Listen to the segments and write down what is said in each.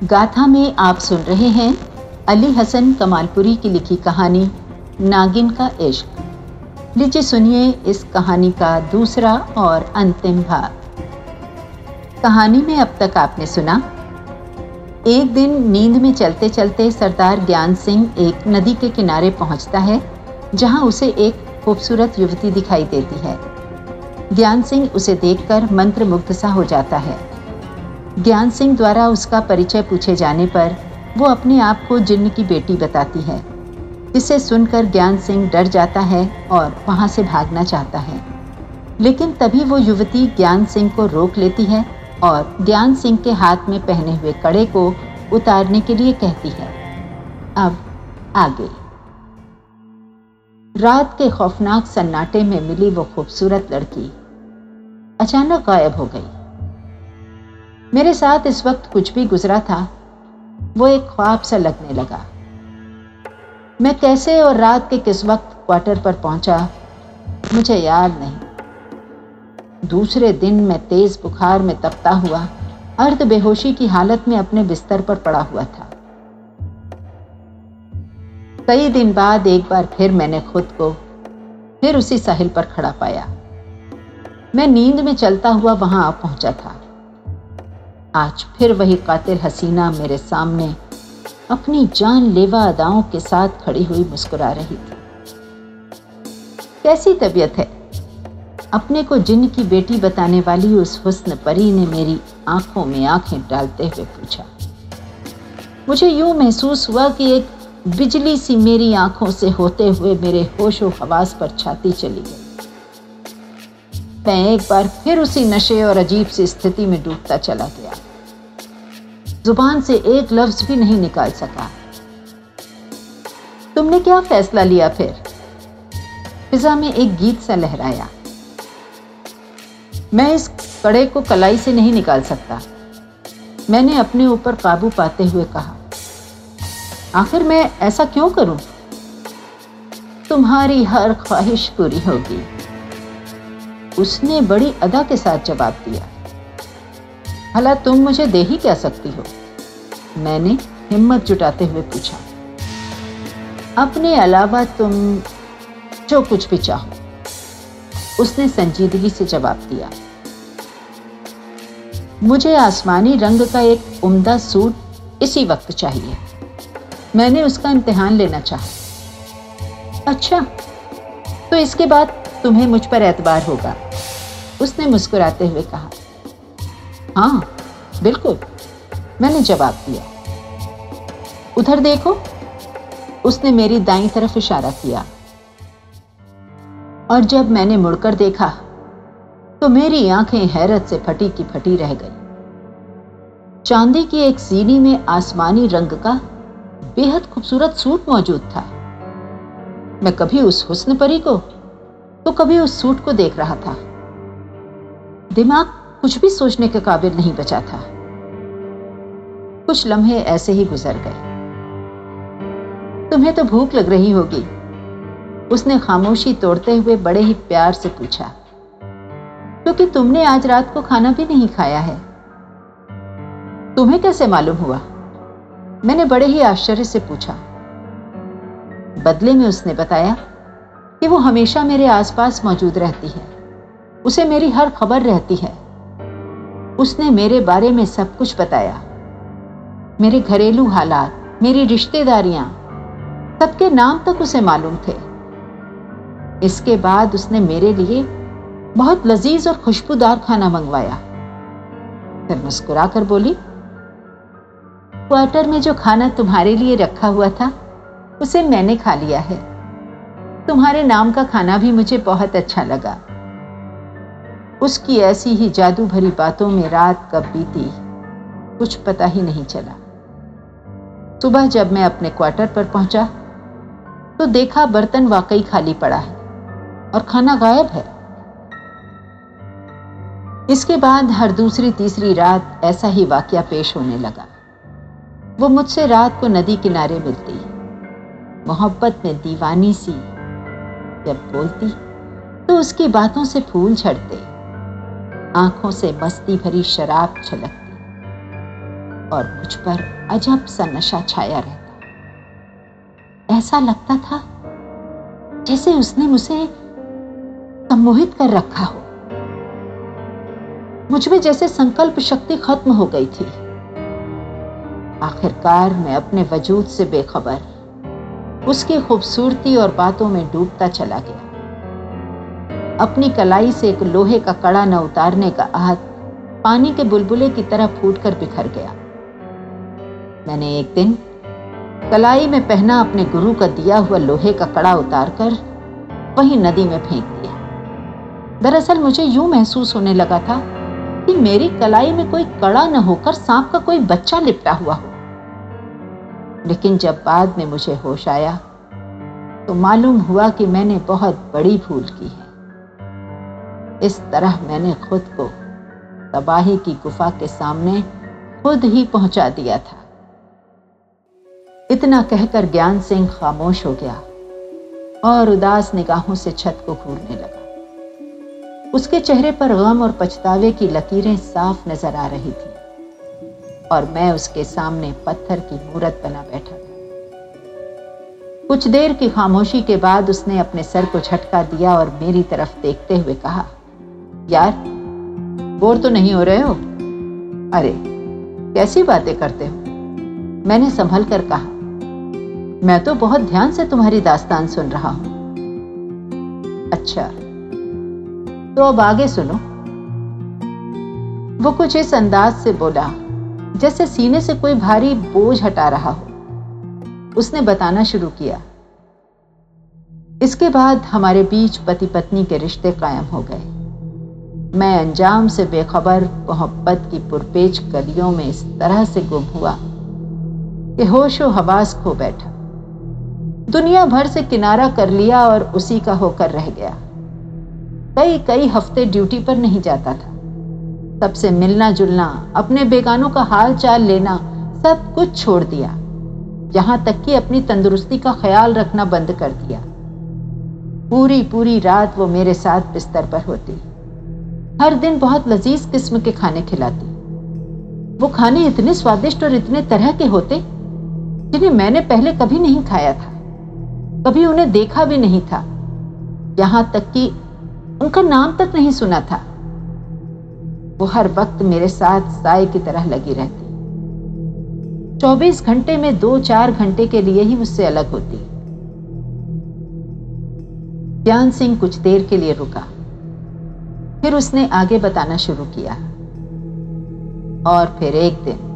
गाथा में आप सुन रहे हैं अली हसन कमालपुरी की लिखी कहानी नागिन का इश्क। लीजिए सुनिए इस कहानी का दूसरा और अंतिम भाग। कहानी में अब तक आपने सुना, एक दिन नींद में चलते चलते सरदार ज्ञान सिंह एक नदी के किनारे पहुंचता है, जहां उसे एक खूबसूरत युवती दिखाई देती है। ज्ञान सिंह उसे देखकर मंत्रमुग्ध सा हो जाता है। ज्ञान सिंह द्वारा उसका परिचय पूछे जाने पर वो अपने आप को जिन्न की बेटी बताती है, जिसे सुनकर ज्ञान सिंह डर जाता है और वहां से भागना चाहता है। लेकिन तभी वो युवती ज्ञान सिंह को रोक लेती है और ज्ञान सिंह के हाथ में पहने हुए कड़े को उतारने के लिए कहती है। अब आगे। रात के खौफनाक सन्नाटे में मिली वो खूबसूरत लड़की अचानक गायब हो गई। मेरे साथ इस वक्त कुछ भी गुजरा था, वो एक ख्वाब सा लगने लगा। मैं कैसे और रात के किस वक्त क्वार्टर पर पहुंचा मुझे याद नहीं। दूसरे दिन मैं तेज बुखार में तपता हुआ अर्ध बेहोशी की हालत में अपने बिस्तर पर पड़ा हुआ था। कई दिन बाद एक बार फिर मैंने खुद को फिर उसी साहिल पर खड़ा पाया। मैं नींद में चलता हुआ वहां आ पहुंचा था। आज फिर वही कातिल हसीना मेरे सामने अपनी जानलेवा अदाओं के साथ खड़ी हुई मुस्कुरा रही थी। कैसी तबीयत है? अपने को जिन्न की बेटी बताने वाली उस हुस्न परी ने मेरी आंखों में आंखें डालते हुए पूछा। मुझे यूं महसूस हुआ कि एक बिजली सी मेरी आंखों से होते हुए मेरे होशो हवास पर छाती चली गई। मैं एक बार फिर उसी नशे और अजीब सी स्थिति में डूबता चला गया। जुबान से एक लफ्ज भी नहीं निकाल सका। तुमने क्या फैसला लिया फिर? फिजा में एक गीत सा लहराया। मैं इस कड़े को कलाई से नहीं निकाल सकता, मैंने अपने ऊपर काबू पाते हुए कहा। आखिर मैं ऐसा क्यों करूं? तुम्हारी हर ख्वाहिश पूरी होगी, उसने बड़ी अदा के साथ जवाब दिया। भला तुम मुझे दे ही क्या सकती हो? मैंने हिम्मत जुटाते हुए पूछा। अपने अलावा तुम जो कुछ भी चाहो, उसने संजीदगी से जवाब दिया। मुझे आसमानी रंग का एक उम्दा सूट इसी वक्त चाहिए। मैंने उसका इम्तिहान लेना चाहा। अच्छा, तो इसके बाद तुम्हें मुझ पर एतबार होगा, उसने मुस्कुराते हुए कहा। हाँ बिल्कुल, मैंने जवाब दिया। उधर देखो, उसने मेरी दाईं तरफ इशारा किया। और जब मैंने मुड़कर देखा तो मेरी आंखें हैरत से फटी की फटी रह गई। चांदी की एक सीनी में आसमानी रंग का बेहद खूबसूरत सूट मौजूद था। मैं कभी उस हुस्न परी को तो कभी उस सूट को देख रहा था। दिमाग कुछ भी सोचने के काबिल नहीं बचा था। कुछ लम्हे ऐसे ही गुजर गए। तुम्हें तो भूख लग रही होगी, उसने खामोशी तोड़ते हुए बड़े ही प्यार से पूछा, क्योंकि तुमने आज रात को खाना भी नहीं खाया है। तुम्हें कैसे मालूम हुआ? मैंने बड़े ही आश्चर्य से पूछा। बदले में उसने बताया कि वो हमेशा मेरे आसपास मौजूद रहती है, उसे मेरी हर खबर रहती है। उसने मेरे बारे में सब कुछ बताया, मेरे घरेलू हालात, मेरी रिश्तेदारियां, सबके नाम तक उसे मालूम थे। इसके बाद उसने मेरे लिए बहुत लजीज और खुशबूदार खाना मंगवाया। फिर मुस्कुरा कर बोली, क्वार्टर में जो खाना तुम्हारे लिए रखा हुआ था उसे मैंने खा लिया है। तुम्हारे नाम का खाना भी मुझे बहुत अच्छा लगा। उसकी ऐसी ही जादू भरी बातों में रात कब बीती कुछ पता ही नहीं चला। सुबह जब मैं अपने क्वार्टर पर पहुंचा तो देखा बर्तन वाकई खाली पड़ा है और खाना गायब है। इसके बाद हर दूसरी तीसरी रात ऐसा ही वाकया पेश होने लगा। वो मुझसे रात को नदी किनारे मिलती, मोहब्बत में दीवानी सी जब बोलती तो उसकी बातों से फूल झड़ते, आंखों से मस्ती भरी शराब छलकती और मुझ पर अजब सा नशा छाया रहता। ऐसा लगता था जैसे उसने मुझे सम्मोहित कर रखा हो। मुझ में जैसे संकल्प शक्ति खत्म हो गई थी। आखिरकार मैं अपने वजूद से बेखबर उसकी खूबसूरती और बातों में डूबता चला गया। अपनी कलाई से एक लोहे का कड़ा न उतारने का आहत पानी के बुलबुले की तरह फूटकर बिखर गया। मैंने एक दिन कलाई में पहना अपने गुरु का दिया हुआ लोहे का कड़ा उतारकर वहीं नदी में फेंक दिया। दरअसल मुझे यूं महसूस होने लगा था कि मेरी कलाई में कोई कड़ा न होकर सांप का कोई बच्चा लिपटा हुआ हो। लेकिन जब बाद में मुझे होश आया तो मालूम हुआ कि मैंने बहुत बड़ी भूल की है। इस तरह मैंने खुद को तबाही की गुफा के सामने खुद ही पहुंचा दिया था। इतना कहकर ज्ञान सिंह खामोश हो गया और उदास निगाहों से छत को घूरने लगा। उसके चेहरे पर गम और पछतावे की लकीरें साफ नजर आ रही थी और मैं उसके सामने पत्थर की मूरत बना बैठा था। कुछ देर की खामोशी के बाद उसने अपने सर को झटका दिया और मेरी तरफ देखते हुए कहा, यार बोर तो नहीं हो रहे हो? अरे कैसी बातें करते हो? मैंने संभल कर कहा, मैं तो बहुत ध्यान से तुम्हारी दास्तान सुन रहा हूं। अच्छा तो अब आगे सुनो। वो कुछ इस अंदाज से बोला जैसे सीने से कोई भारी बोझ हटा रहा हो। उसने बताना शुरू किया, इसके बाद हमारे बीच पति पत्नी के रिश्ते कायम हो गए। मैं अंजाम से बेखबर मोहब्बत की पुरपेच गलियों में इस तरह से गुम हुआ कि होशो हवास खो बैठा। दुनिया भर से किनारा कर लिया और उसी का होकर रह गया। कई हफ्ते ड्यूटी पर नहीं जाता था। सबसे मिलना जुलना, अपने बेगानों का हाल चाल लेना, सब कुछ छोड़ दिया। यहां तक कि अपनी तंदुरुस्ती का ख्याल रखना बंद कर दिया। पूरी रात वो मेरे साथ बिस्तर पर होती। हर दिन बहुत लजीज किस्म के खाने खिलाती। वो खाने इतने स्वादिष्ट और इतने तरह के होते जिन्हें मैंने पहले कभी नहीं खाया था, कभी उन्हें देखा भी नहीं था, यहां तक कि उनका नाम तक नहीं सुना था। वो हर वक्त मेरे साथ साए की तरह लगी रहती। 24 घंटे में 2-4 घंटे के लिए ही मुझसे अलग होती। ज्ञान सिंह कुछ देर के लिए रुका, फिर उसने आगे बताना शुरू किया। और फिर एक दिन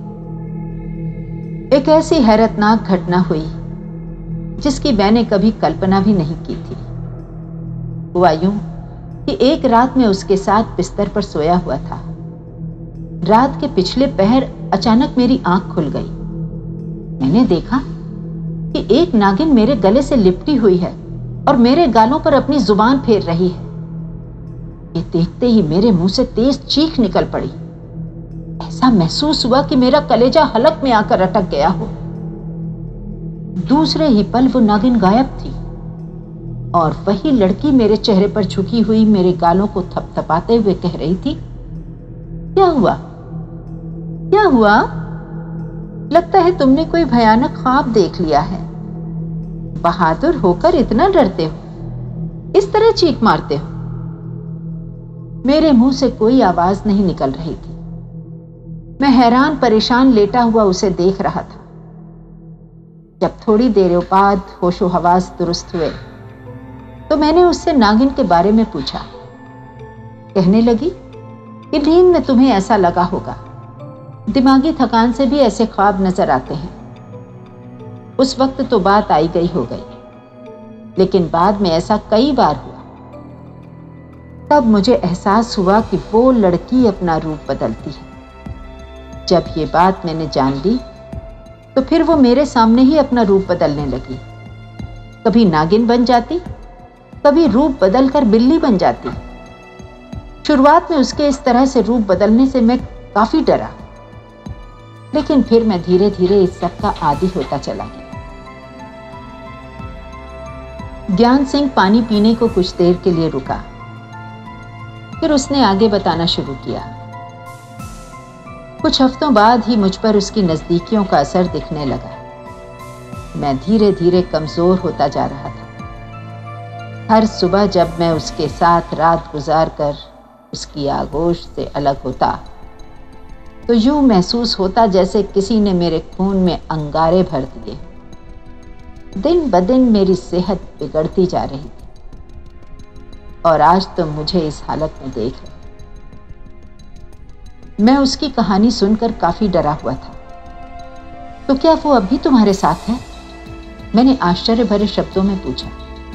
एक ऐसी हैरतनाक घटना हुई जिसकी मैंने कभी कल्पना भी नहीं की थी। हुआ यूं कि एक रात में उसके साथ बिस्तर पर सोया हुआ था। रात के पिछले पहर अचानक मेरी आंख खुल गई। मैंने देखा कि एक नागिन मेरे गले से लिपटी हुई है और मेरे गालों पर अपनी जुबान फेर रही है। ये देखते ही मेरे मुंह से तेज चीख निकल पड़ी। ऐसा महसूस हुआ कि मेरा कलेजा हलक में आकर अटक गया हो। दूसरे ही पल वो नागिन गायब थी और वही लड़की मेरे चेहरे पर झुकी हुई मेरे गालों को थपथपाते हुए कह रही थी, क्या हुआ? क्या हुआ? लगता है तुमने कोई भयानक ख्वाब देख लिया है। बहादुर होकर इतना डरते हो, इस तरह चीख मारते हो। मेरे मुंह से कोई आवाज नहीं निकल रही थी। मैं हैरान परेशान लेटा हुआ उसे देख रहा था। जब थोड़ी देर बाद होशो हवास दुरुस्त हुए तो मैंने उससे नागिन के बारे में पूछा। कहने लगी कि नींद में तुम्हें ऐसा लगा होगा, दिमागी थकान से भी ऐसे ख्वाब नजर आते हैं। उस वक्त तो बात आई गई हो गई, लेकिन बाद में ऐसा कई बार हुआ। तब मुझे एहसास हुआ कि वो लड़की अपना रूप बदलती है। जब ये बात मैंने जान ली तो फिर वो मेरे सामने ही अपना रूप बदलने लगी। कभी नागिन बन जाती, कभी रूप बदलकर बिल्ली बन जाती। शुरुआत में उसके इस तरह से रूप बदलने से मैं काफी डरा, लेकिन फिर मैं धीरे धीरे इस सब का आदी होता चला गया। ज्ञान सिंह पानी पीने को कुछ देर के लिए रुका, फिर उसने आगे बताना शुरू किया। कुछ हफ्तों बाद ही मुझ पर उसकी नज़दीकियों का असर दिखने लगा। मैं धीरे धीरे कमज़ोर होता जा रहा था। हर सुबह जब मैं उसके साथ रात गुजार कर उसकी आगोश से अलग होता तो यूं महसूस होता जैसे किसी ने मेरे खून में अंगारे भर दिए। दिन ब दिन मेरी सेहत बिगड़ती जा रही थी और आज तो मुझे इस हालत में देख रहे। मैं उसकी कहानी सुनकर काफी डरा हुआ था। तो क्या वो अब भी तुम्हारे साथ है? मैंने आश्चर्य भरे शब्दों में पूछा।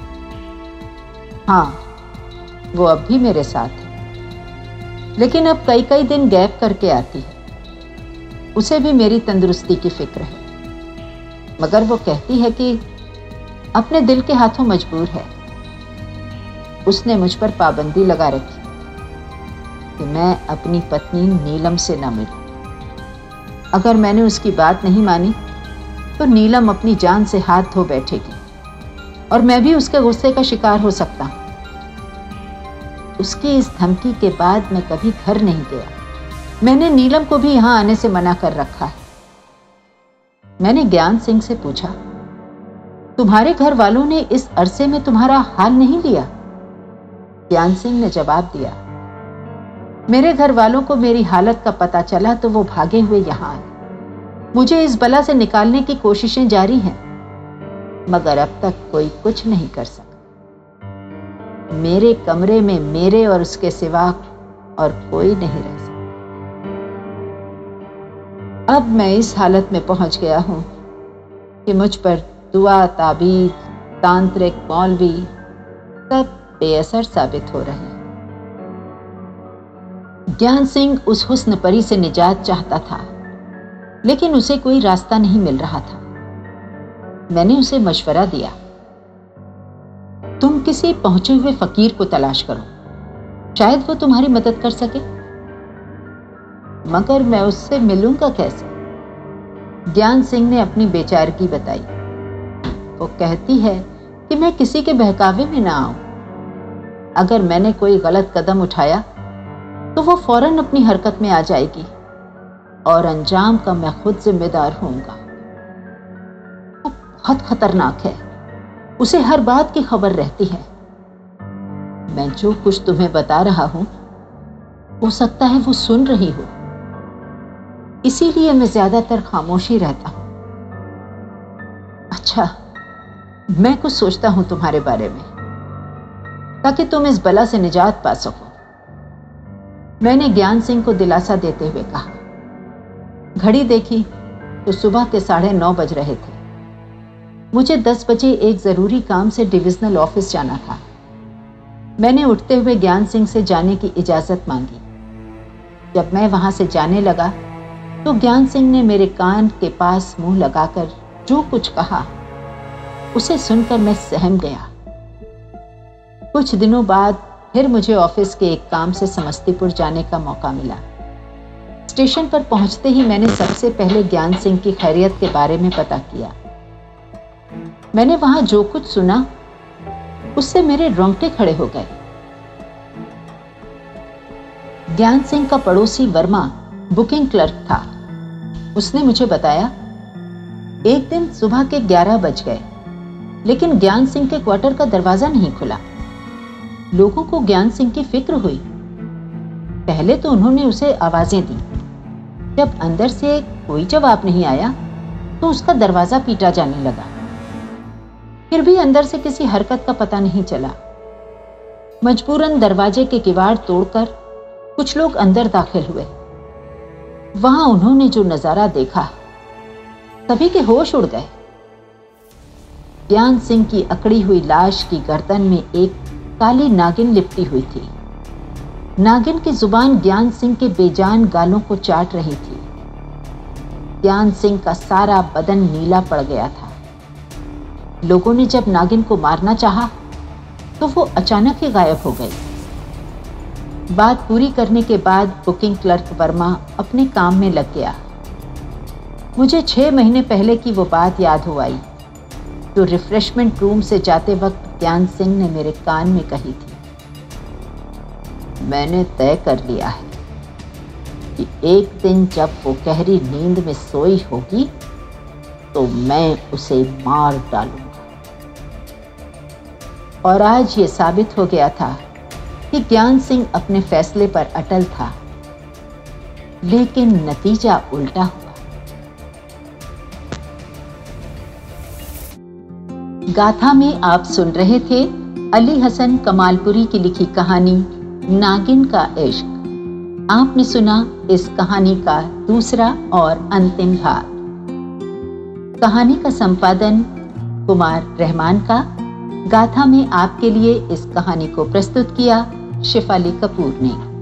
हाँ, वो अब भी मेरे साथ है, लेकिन अब कई कई दिन गैप करके आती है। उसे भी मेरी तंदुरुस्ती की फिक्र है, मगर वो कहती है कि अपने दिल के हाथों मजबूर है। उसने मुझ पर पाबंदी लगा रखी कि मैं अपनी पत्नी नीलम से न मिलूं। अगर मैंने उसकी बात नहीं मानी तो नीलम अपनी जान से हाथ धो बैठेगी और मैं भी उसके गुस्से का शिकार हो सकता हूं। उसकी इस धमकी के बाद मैं कभी घर नहीं गया। मैंने नीलम को भी यहां आने से मना कर रखा है। मैंने ज्ञान सिंह से पूछा, तुम्हारे घर वालों ने इस अरसे में तुम्हारा हाल नहीं लिया? ज्ञान सिंह ने जवाब दिया, मेरे घर वालों को मेरी हालत का पता चला तो वो भागे हुए यहां आए। मुझे इस बला से निकालने की कोशिशें जारी हैं, मगर अब तक कोई कुछ नहीं कर सका। मेरे कमरे में मेरे और उसके सिवा और कोई नहीं रह सकता। अब मैं इस हालत में पहुंच गया हूं कि मुझ पर दुआ, ताबीज, तांत्रिक, मौलवी सब बेअसर साबित हो रहे हैं। ज्ञान सिंह उस हुस्न परी से निजात चाहता था, लेकिन उसे कोई रास्ता नहीं मिल रहा था। मैंने उसे मशवरा दिया, तुम किसी पहुंचे हुए फकीर को तलाश करो, शायद वो तुम्हारी मदद कर सके। मगर मैं उससे मिलूंगा कैसे? ज्ञान सिंह ने अपनी बेचारगी बताई। वो कहती है कि मैं किसी के बहकावे में ना आऊं। अगर मैंने कोई गलत कदम उठाया तो वो फौरन अपनी हरकत में आ जाएगी और अंजाम का मैं खुद जिम्मेदार होऊंगा। वो बहुत खतरनाक है, उसे हर बात की खबर रहती है। मैं जो कुछ तुम्हें बता रहा हूं हो सकता है वो सुन रही हो, इसीलिए मैं ज्यादातर खामोशी रहता हूं। अच्छा, मैं कुछ सोचता हूं तुम्हारे बारे में ताकि तुम इस बला से निजात पा सको, मैंने ज्ञान सिंह को दिलासा देते हुए कहा। घड़ी देखी तो सुबह के 9:30 बज रहे थे। मुझे 10 बजे एक जरूरी काम से डिविजनल ऑफिस जाना था। मैंने उठते हुए ज्ञान सिंह से जाने की इजाजत मांगी। जब मैं वहां से जाने लगा तो ज्ञान सिंह ने मेरे कान के पास मुंह लगाकर जो कुछ कहा उसे सुनकर मैं सहम गया। कुछ दिनों बाद फिर मुझे ऑफिस के एक काम से समस्तीपुर जाने का मौका मिला। स्टेशन पर पहुंचते ही मैंने सबसे पहले ज्ञान सिंह की खैरियत के बारे में पता किया। मैंने वहां जो कुछ सुना उससे मेरे रोंगटे खड़े हो गए। ज्ञान सिंह का पड़ोसी वर्मा बुकिंग क्लर्क था। उसने मुझे बताया, एक दिन सुबह के 11 बज गए, लेकिन ज्ञान सिंह के क्वार्टर का दरवाजा नहीं खुला। लोगों को ज्ञान सिंह की फिक्र हुई। पहले तो उन्होंने उसे आवाजें दी। जब अंदर से कोई जवाब नहीं आया तो उसका दरवाजा पीटा जाने लगा। फिर भी अंदर से किसी हरकत का पता नहीं चला। मजबूरन दरवाजे के किवाड़ तोड़कर कुछ लोग अंदर दाखिल हुए। वहां उन्होंने जो नजारा देखा, सभी के होश उड़ गए। ज्ञान सिंह की अकड़ी हुई लाश की गर्दन में एक काली नागिन लिपटी हुई थी। नागिन की जुबान ज्ञान सिंह के बेजान गालों को चाट रही थी। ज्ञान सिंह का सारा बदन नीला पड़ गया था। लोगों ने जब नागिन को मारना चाहा तो वो अचानक ही गायब हो गई। बात पूरी करने के बाद बुकिंग क्लर्क वर्मा अपने काम में लग गया। मुझे 6 महीने पहले की वो बात याद हो आई जो रिफ्रेशमेंट रूम से जाते वक्त ज्ञान सिंह ने मेरे कान में कही थी। मैंने तय कर लिया है, कि एक दिन जब वो गहरी नींद में सोई होगी तो मैं उसे मार डालूंगा। और आज ये साबित हो गया था कि ज्ञान सिंह अपने फैसले पर अटल था, लेकिन नतीजा उल्टा हुआ। गाथा में आप सुन रहे थे अली हसन कमालपुरी की लिखी कहानी नागिन का इश्क। आपने सुना इस कहानी का दूसरा और अंतिम भाग। कहानी का संपादन कुमार रहमान का। गाथा में आपके लिए इस कहानी को प्रस्तुत किया शेफाली कपूर ने।